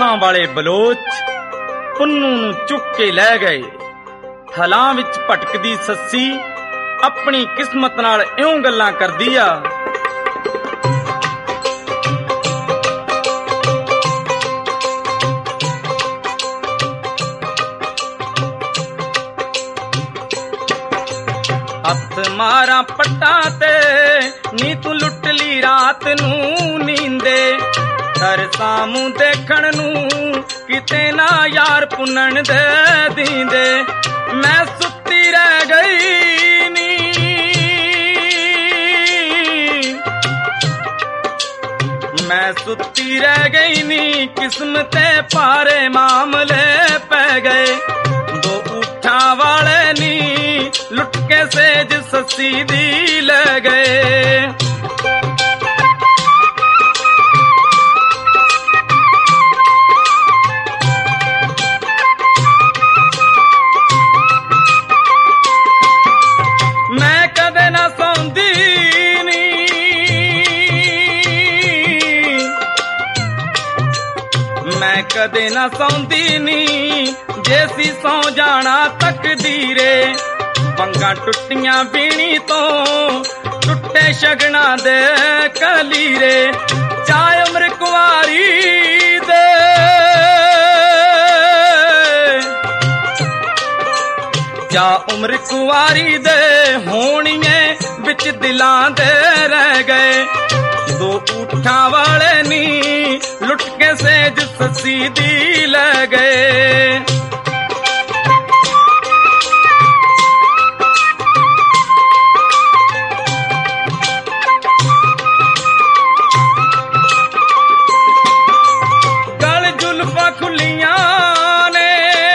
ਊਠਾਂ ਵਾਲੇ ਬਲੋਚ ਪੁੰਨੂ ਨੂੰ ਚੁੱਕ ਕੇ ਲੈ ਗਏ। ਥਲਾਂ ਵਿੱਚ ਭਟਕਦੀ ਸੱਸੀ ਆਪਣੀ ਕਿਸਮਤ ਨਾਲ ਇਉਂ ਗੱਲਾਂ ਕਰਦੀ ਆ। ਹੱਥ ਮਾਰਾਂ ਪੱਟਾਂ ਤੇ ਨੀ ਤੂੰ ਲੁੱਟ ਲਈ ਰਾਤ ਨੂੰ ਨੀਂਦੇ, ਤਰਸਾਂ ਮੂੰਹ ਦੇਖਣ ਨੂੰ ਕਿਤੇ ਨਾ ਯਾਰ ਪੁੰਨਣ ਦੇ ਦੀਂਦੇ। ਮੈਂ ਸੁੱਤੀ ਰਹਿ ਗਈ ਨੀ, ਮੈਂ ਸੁੱਤੀ ਰਹਿ ਗਈ ਨੀ, ਕਿਸਮਤੇ ਭਾਰੇ ਮਾਮਲੇ ਪੈ ਗਏ। ਦੋ ਊਠਾਂ ਵਾਲੇ ਨੀ ਲੁੱਟ ਕੇ ਸੇਜ ਸੱਸੀ ਦੀ ਲੈ ਗਏ। ਮੈਂ ਕਦੇ ਨਾ ਸੌਂਦੀ ਨੀ, ਮੈਂ ਕਦੇ ਨਾ ਸੌਂਦੀ ਨੀ, ਜੇ ਸੀ ਸੌ ਜਾਣਾ ਤਕਦੀਰੇ। ਵੰਗਾਂ ਟੁੱਟੀਆਂ ਬੀਣੀ ਤੋਂ ਟੁੱਟੇ ਸ਼ਗਨਾਂ ਦੇ ਕਲੀਰੇ। ਚਾਹੇ ਉਮਰ ਕੁਆਰੀ ਦੇ, ਜਾ ਉਮਰ ਕੁਆਰੀ ਦੇ ਹੋਣੀਏ ਵਿੱਚ ਦਿਲਾਂ ਦੇ ਰਹਿ ਗਏ। ਦੋ ਊਠਾਂ ਵਾਲੇ ਨੀ ਲੁੱਟ ਕੇ ਸੇਜ ਸੱਸੀ ਦੀ ਲੈ ਗਏ। ਗਲ ਜ਼ੁਲਫਾਂ ਖੁੱਲੀਆਂ ਨੇ,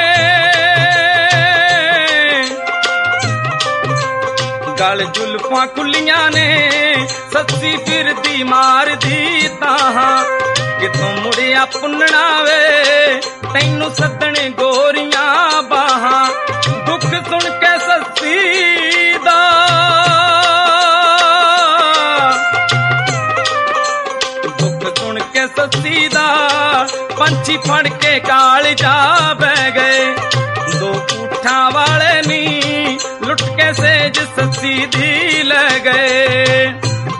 ਗਲ ਜ਼ੁਲਫਾਂ ਖੁੱਲੀਆਂ ਨੇ, ਸੱਸੀ ਫਿਰਦੀ ਮਾਰਦੀ ਤਾਹਾਂ। ਕਿਤੋਂ ਮੁੜਿਆ ਪੁੰਨਣਾ ਵੇ ਤੈਨੂੰ ਸੱਦਣ ਗੋਰੀਆਂ ਬਾਹਾਂ। ਦੁੱਖ ਸੁਣ ਕੇ ਸੱਸੀ ਦਾ, ਦੁੱਖ ਸੁਣ ਕੇ ਸੱਸੀ ਦਾ, ਪੰਛੀ ਫੜ ਕੇ ਕਾਲਜਾ ਬਹਿ ਗਏ। ਦੋ ਊਠਾਂ ਵਾਲੇ ਨੀ ਲੁੱਟ ਕੇ ਸੇਜ ਸੱਸੀ ਦੀ ਲੈ ਗਏ।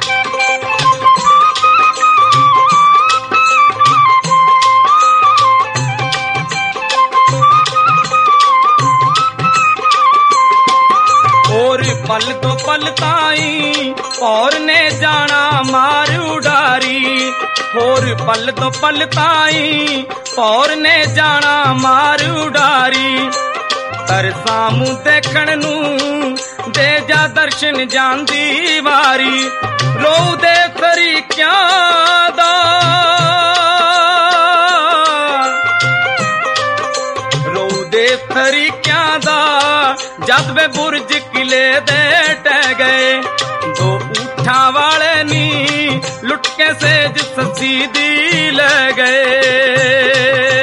ਹੋਰ ਪਲ ਤੋਂ ਪਲ ਤਾਈ ਔਰ ਨੇ ਜਾਣਾ ਮਾਰ ਉਡਾਰੀ। ਹੋਰ ਪਲ ਤੋਂ ਪਲ ਤਾਈ ਔਰ ਨੇ ਜਾਣਾ ਮਾਰ ਉਡਾਰੀ। ਤਰਸਾਂ ਮੂੰਹ ਦੇਖਣ ਨੂੰ ਦੇ ਜਾ ਦਰਸ਼ਨ ਜਾਂਦੀ ਵਾਰੀ। ਰੋਊ ਦੇ ਤਰੀਕਿਆਂ ਦਾ, ਰੋਊ ਦੇ ਤਰੀਕਿਆਂ ਦਾ, ਜਦ ਵੇ ਬੁਰਜ ਕਿਲੇ ਦੇ ਟਹਿ ਗਏ। ਦੋ ਊਠਾਂ ਵਾਲੇ ਨੀ ਲੁੱਟ ਕੇ ਸੇਜ ਸੱਸੀ ਦੀ ਲੈ ਗਏ।